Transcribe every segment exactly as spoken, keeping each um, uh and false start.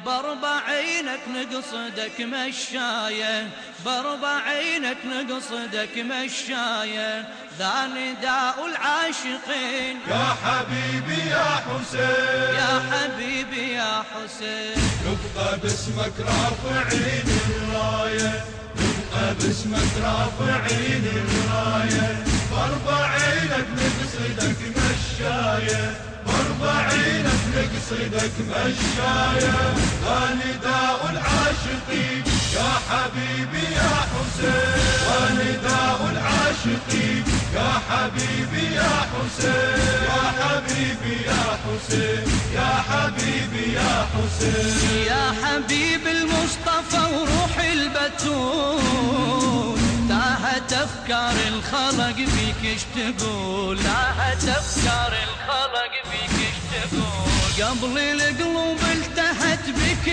باربع عينك نقصدك مشاية، باربع عينك نقصدك مشاية، ذا نداء العاشقين يا حبيبي يا حسين، يا حبيبي يا حسين. نبقى باسمك رافعين الراية، نبقى باسمك رافعين الراية، باربع عينك نقصدك مشاية، باربع عينك نقصدك مشاية، ذا نداء العاشقين يا حبيبي يا حسين، ونداء العاشقين يا حبيبي يا حسين، يا حبيبي يا حسين، يا حبيبي يا حسين. يا حبيب المصطفى وروح البتول، تاهت افكار الخلق فيك ايش تقول، تاهت افكار الخلق فيك ايش تقول. قبل القلوب التهت بك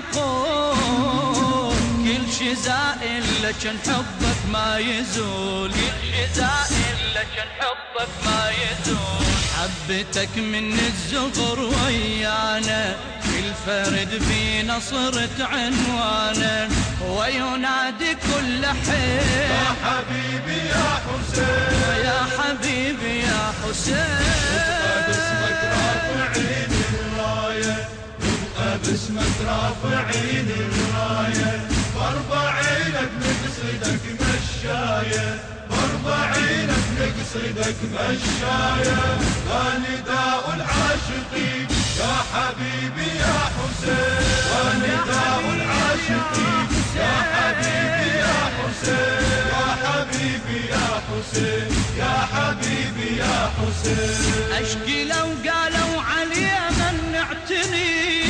العقول، كل شي زائل لكن حبك ما يزول، كل شي زائل لكن حبك ما يزول. حبتك من الزغر ويانا، كل فرد فينا صرت عنوانا، وينادي كل حين يا حبيبي يا حسين، يا حبيبي يا حسين. نبقى باسمك رافعين الراية، نبقى باسمك رافعين الراية، باربع عينك نقصدك مشاية، باربع عينك نقصدك مشاية، ذا نداء العاشقين يا حبيبي يا حسين، ونداء العاشقين يا حبيبي يا حسين، يا حبيبي يا حسين، يا حبيبي يا حسين. أشكي لو قالوا علي من نعتني،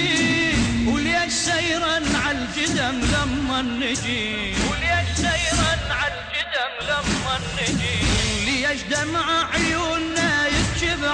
وليش سيرا عالجدم لما نجي، وليش سيرا عالجدم لما نجي، ليش دمع عيوننا يكب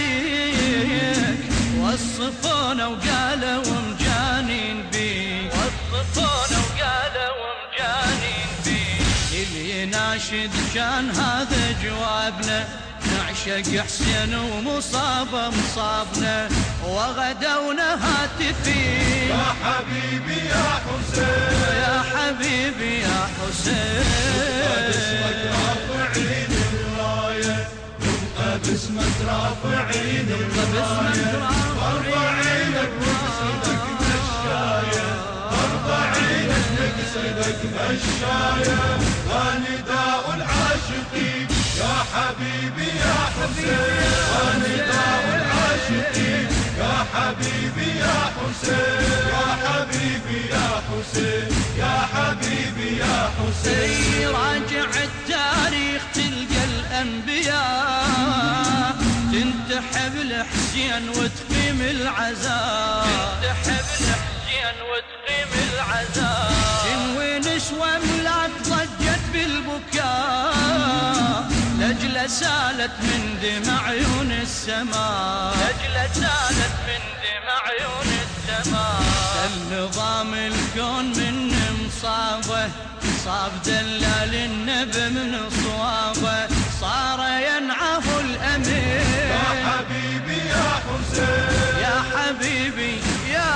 عليك، وصفونا وقالوا مجانين بيك، وصفونا وقالوا مجانين بيك. اللي يناشد كان هذا جوابنا، نعشق حسين ومصابة مصابنا، وغدونا هاتفين يا حبيبي يا حسين، يا حبيبي يا حسين. نبقى باسمك رافعين الراية، نبقى باسمك رافعين الراية، باربع عينك نقصدك مشاية، باربع عينك نقصدك مشاية، ذا نداء العاشقين يا حبيبي يا حسين، ونداء العاشقين يا حبيبي يا حسين، يا حبيبي يا حسين، يا حبيبي يا حسين. راجع التاريخ تلقى الأنبياء تنتحب لحسين وتقيم العزاء، تنتحب لحسين وتقيم العزاء. جنوي نسوى ملاك ضجت بالبكاء، لجل سالت من دمع عيون السماء، لجل سالت من دمع عيون السماء. النظام الكون من مصابه، صاب دلال النبي من صوابه، صار ينعه الأمير يا حبيبي يا حسين، يا حبيبي يا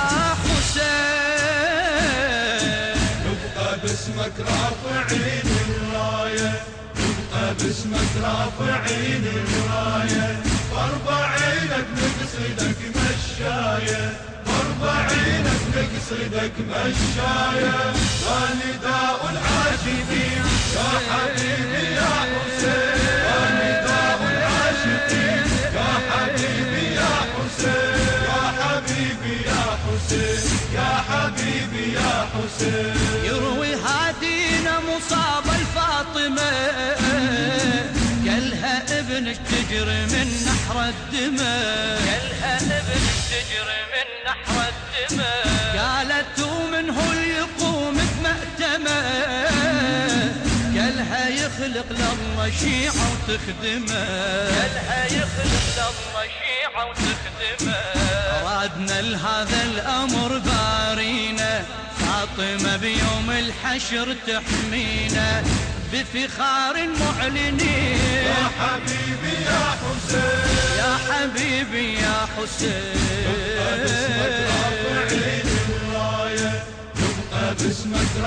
حسين. نبقى باسمك رافعين الراية، نبقى باسمك رافعين الراية، باربع عينك نقصدك مشاية، باربع عينك نقصدك مشاية، ذا نداء العاشقين يا حبيبي يا حسين، ونداء العاشقين يا حبيبي يا حسين، يا حبيبي يا حسين، يا حبيبي يا حسين. يروي هادينا مصاب الفاطمة، قالها ابنك تجري من نحر الدماء، قالها ابنك تجري من نحر الدماء. قالت ومنه يقوم بمأتمه، قالها يخلق لله شيعة وتخدمه، قالها يخلق لله شيعة وتخدمه. أرادنا لهذا الأمر بارينا، فاطمة بيوم الحشر تحمينا بفخار معلنين. يا حبيبي يا حسين، يا حبيبي يا حسين. نبقى باسمك رافعين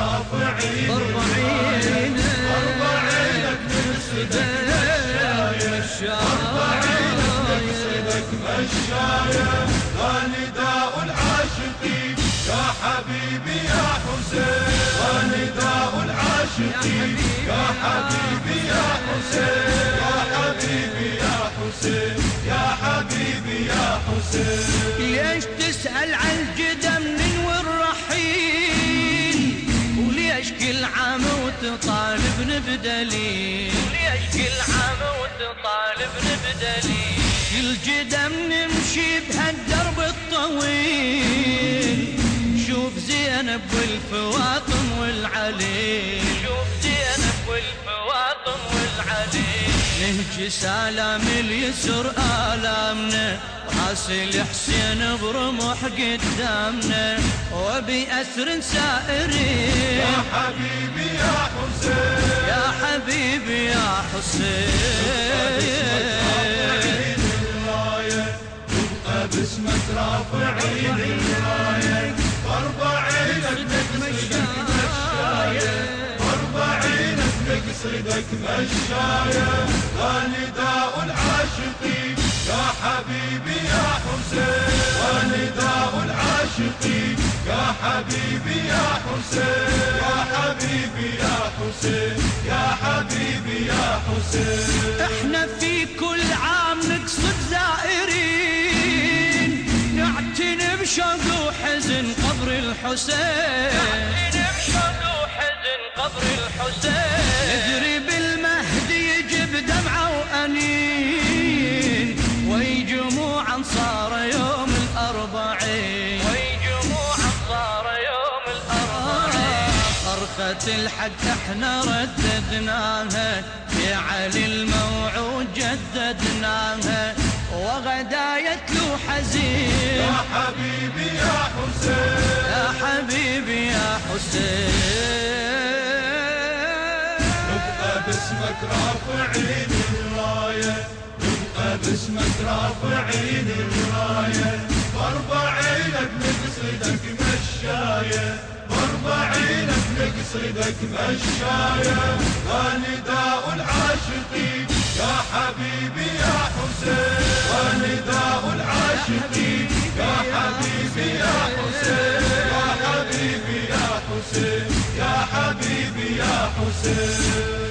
رافعين أربعين أربعينك نقصدك مشاية أربعينك نقصدك مشاية ونداء العاشقين يا حبيبي يا حسين ونداء العاشقين يا حبيبي يا حسين يا حبيبي يا حسين يا حبيبي يا حسين. ليش تسأل عن الجدم من والرحيل وليش كل عام وتطالبني بدليل وليش كل عام وتطالبني بدليل الجدم نمشي بهالدرب الطويل شوف زينب والفواطم والعلي شوف زينب والفواطم والعلي نهجي سلام اليسر آلامنا راسل حسين برمح قدامنا وبأسر سائرين يا حبيبي يا حسين يا حبيبي يا حسين باسمك رافعين الراية أربعينك نقصدك مشاية أربعينك نقصدك مشاية ونداء العاشقين يا حبيبي يا حسين ونداء العاشقين يا حبيبي يا حسين يا حبيبي يا حسين يا حبيبي يا حسين. احنا في كل عام نقصد زائرين نعتني بشوق وحزن قبر الحسين نعتني بشوق وحزن قبر الحسين ندري بالمهدي يجيب دمعة وأنين ويجموع أنصار يوم الأربعين ويجموع أنصار يوم الأربعين صرخة الحق احنا رددناها في علي الموعود جددناها وغدا يتلو حزين يا حبيبي يا حسين يا حبيبي يا حسين. نبقى باسمك رافعين الراية نبقى باسمك رافعين الراية بأربعينك نقصدك مشاية بأربعينك نقصدك مشاية ونداء العاشقين يا حبيبي يا حسين ونداء العاشقين يا حبيبي يا حسين يا حبيبي يا حسين يا حبيبي يا حسين.